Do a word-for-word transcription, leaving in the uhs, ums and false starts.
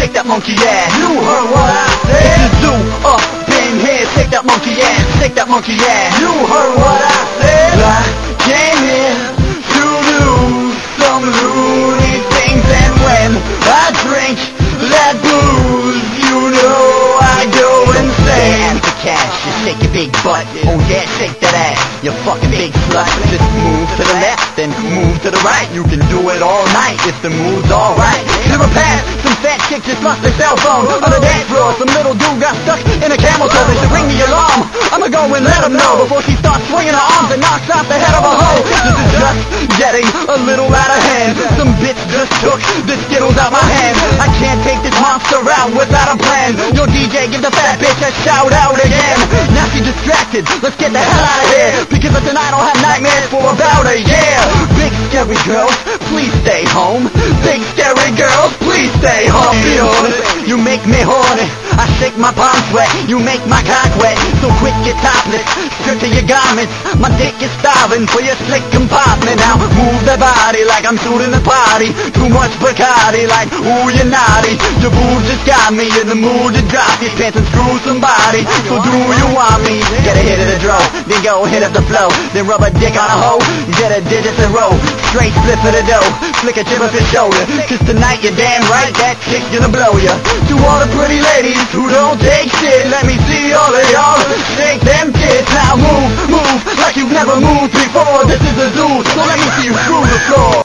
shake that monkey ass. You heard what I said? It's the zoo up in here, shake that monkey ass, shake that monkey ass. You heard what I said? I came here to do some loony things, and when I drink that booze, you know I go insane. The cash, you shake your big butt. Oh yeah, shake that ass, you fucking big slut. Just move to the left, then move to the right. You can do it all night if the mood's alright. Clear a path, some fat chick just lost their cell phone on the dance floor. Some little dude got stuck in a camel toe. They should ring the alarm. I'ma go and let them know before she starts swinging her arms and knocks off the head of a hoe. This is just getting a little out of hand. Some bitch just took the Skittles out my hand. I can't take this monster out without a plan. Yo D J, give the fat bitch a shout out again. Now she's distracted, let's get the hell out of here, because tonight I'll have nightmares for about a year. Big scary girls, please stay home. Big scary girls, please stay home. Be honest, you make me horny. I shake my palm sweat, you make my cock wet. So quick, get topless, strip to your garments. My dick is starving for your slick compartment. Now move that body like I'm shooting a party. Too much Bacardi, like ooh you're naughty. Your boobs just got me in the mood to drop these pants and screw somebody. So do you want me? Get a hit of the draw, then go hit up the flow. Then rub a dick on a hoe, get a digits and roll. Straight flip for the dough, flick a chip off your shoulder. Cause tonight you're damn right, that chick's gonna blow ya. To all the pretty ladies who don't take shit, let me see all of y'all shake them tits. Now move, move like you've never moved before. This is a zoo, so let me see you screw the floor.